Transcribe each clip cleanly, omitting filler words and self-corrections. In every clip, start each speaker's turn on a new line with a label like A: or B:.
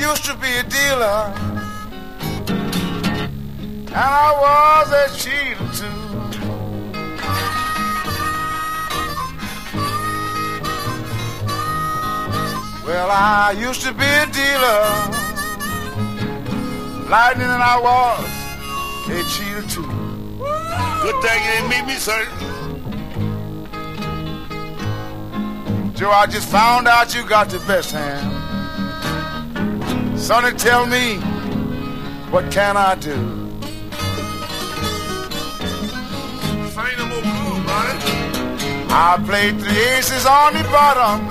A: used to be a dealer, and I was a cheater too. Well, I used to be a dealer, lightning, and I was a cheater too.
B: Good thing you didn't meet me, sir.
A: Joe, I just found out you got the best hand. Sonny, tell me, what can I do?
B: Ain't no more blues, buddy.
A: I played 3 aces on the bottom,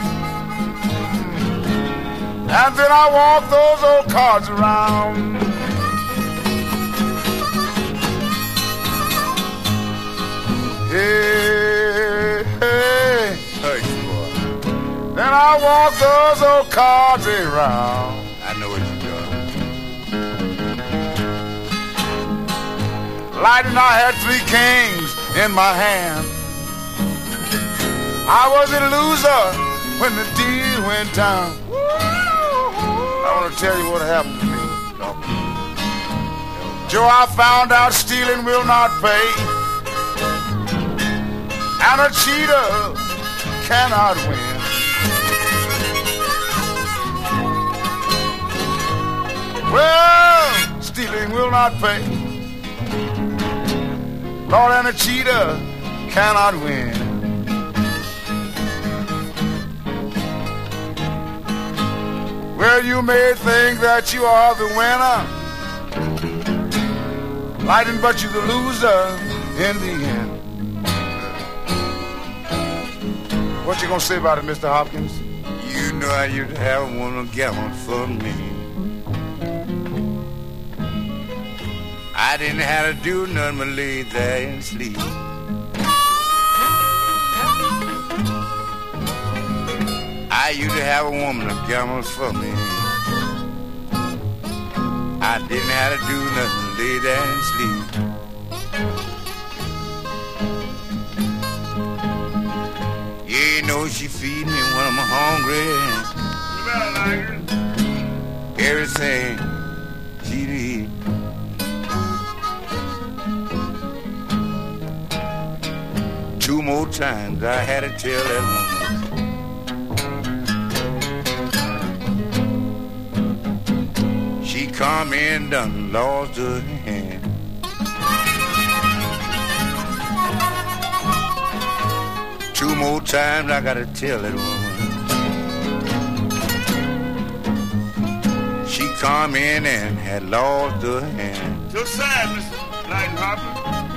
A: and then I walked those old cards around. Hey, hey,
B: Hush, boy.
A: then I walked those old cards around.
B: I know what you're doing.
A: Lightning, I had 3 kings in my hand. I was a loser when the deal went down. I want to tell you what happened to me. Joe, I found out stealing will not pay, and a cheater cannot win. Well, stealing will not pay, Lord, and a cheater cannot win. Well, you may think that you are the winner, Lightning, but you're the loser in the end. What you gonna say about it, Mr. Hopkins?
B: You know I used to have a woman gamble for me. I didn't have to do nothing but lay there and sleep. I used to have a woman to gamble for me. I didn't have to do nothing but lay there and sleep. You know she feed me when I'm hungry. Everything she eat. Two more times I had to tell that woman. She come in, done lost her hand. Two more times I gotta tell that woman. She come in and had lost her hand.
C: You're sad, Mr. Lightenhopper.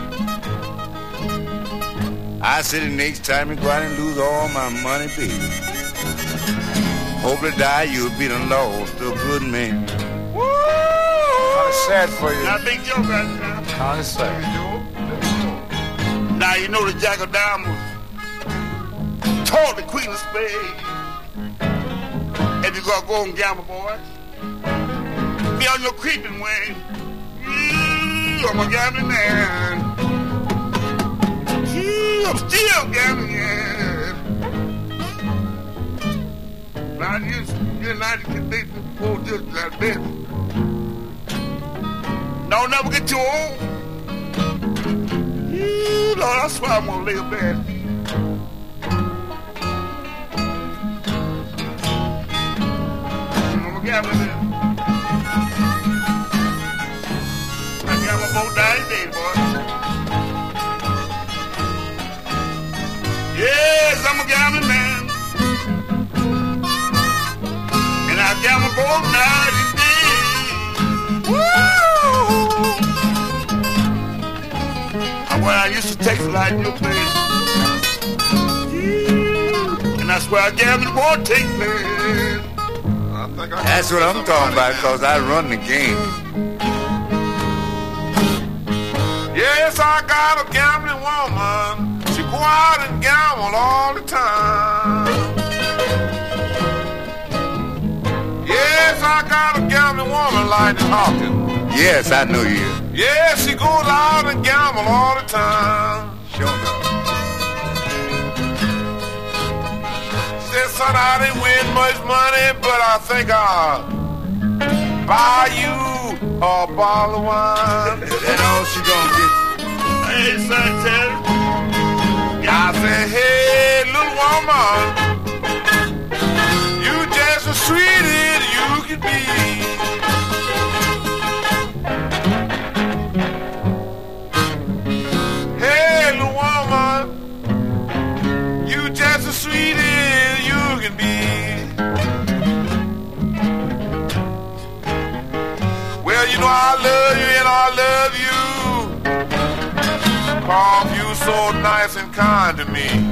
B: I said the next time you go out and lose all my money, baby. Hope to die you'll be the lost a good man.
C: Woo!
A: Kind of sad for you.
C: Now, big joke right now.
A: Kind of sad.
C: Now, you know the Jack of Diamonds told the Queen of Spades. If you gonna go and gamble, boy, be on your creeping wing. I'm a gambling man. I'm still gambling, yeah. Now, you're not can make the poor just like this. Don't never get too old. Lord, I swear I'm gonna lay a bed. I'm a gambling man. I gamble both days, boy. Yes, I'm a gambling man. And I gamble both night and day. Woo! Well, I used to take flight in your place. And that's where I gamble won't take place.
B: That's what I'm talking about, cause I run the game.
A: Yes, I got a gambling woman. She go out and gamble all the time. Yes, I got a gambling woman, Lightning Hopkins.
B: Yes, I know you.
A: Yes, she goes out and gamble all the time.
B: Sure enough.
A: She said, son, I didn't win much money, but I think I'll buy you a bottle of wine.
B: That all she gonna get?
C: Hey, son, Terry.
A: I say, hey, little woman, you just as sweet as you can be. Hey, little woman, you just as sweet as you can be. Well, you know I love you and I love you, 'cause you so nice and kind to me.